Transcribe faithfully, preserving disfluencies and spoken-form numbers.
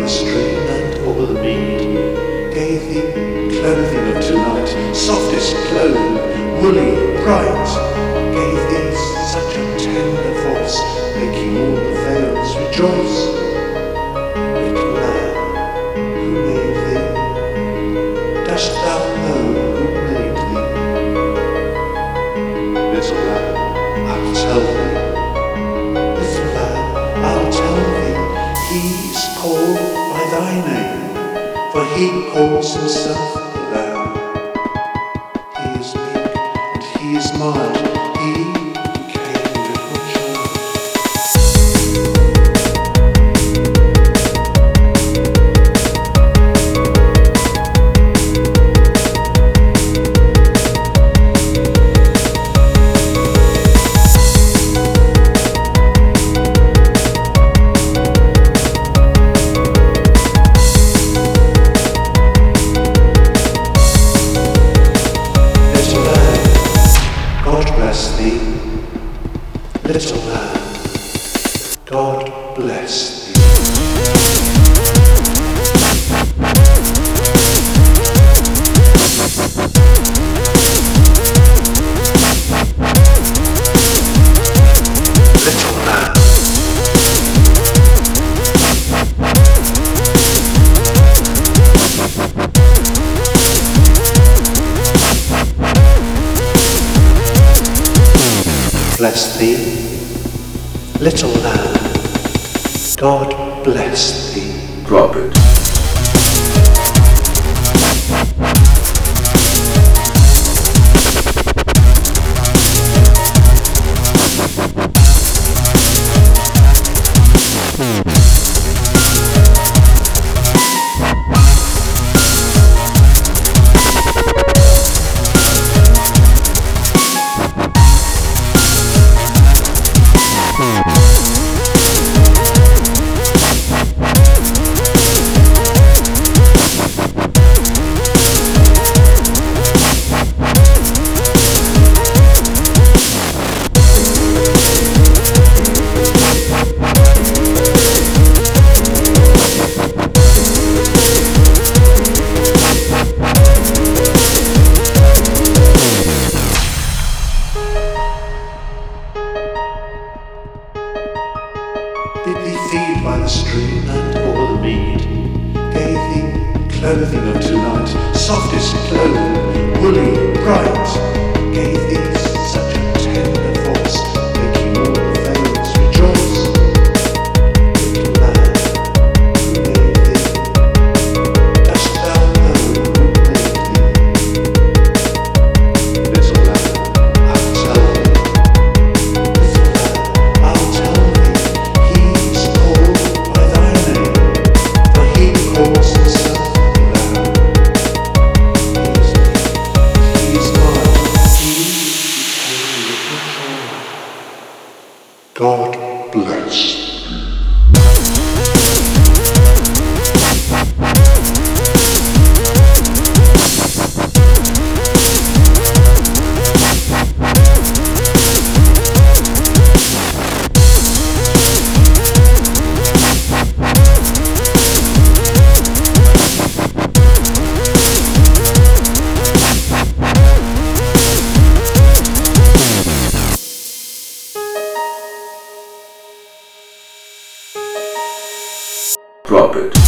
the stream and o'er the mead, gave thee clothing of tonight, softest clothing, woolly, bright, gave thee such a tender voice, making all the vales rejoice. Little lamb, who made thee? Dost thou know who made thee? Little lamb, I'll tell thee. Little lamb, I'll tell thee. He's called by thy name, for he calls himself the Lamb. He is meek and he is mild, he became a little child. Little lamb, God bless thee. Little lamb, bless thee. Little lamb, God bless thee. Drop it. Did thee feed by the stream and o'er the mead, gave thee clothing of tonight, softest clothing, woolly, bright, gave thee such a tender voice, making all the vales rejoice. Little lamb, who made thee? Dost thou know who made thee? Little lamb, I'll tell thee. Little lamb, I'll tell thee. He's called by thy name, for he calls himself the Lamb. He is meek, he is mild, he became a little child. God bless. Drop it.